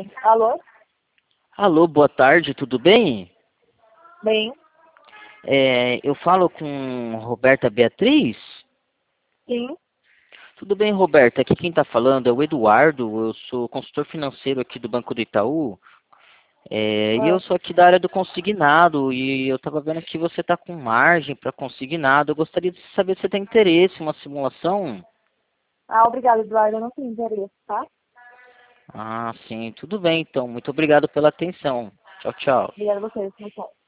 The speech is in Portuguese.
Alô? Alô, boa tarde, tudo bem? Bem, Eu falo com Roberta Beatriz? sim. Tudo bem, Roberta? Aqui quem está falando é o Eduardo, eu sou consultor financeiro aqui do Banco do Itaú, e eu Ah, sou aqui da área do consignado, e eu estava vendo que você está com margem para consignado, eu gostaria de saber se você tem interesse em uma simulação? obrigada, Eduardo. Eu não tenho interesse, tá? Ah, sim, tudo bem então, muito obrigado pela atenção. Tchau, tchau. Obrigada a vocês. Tchau.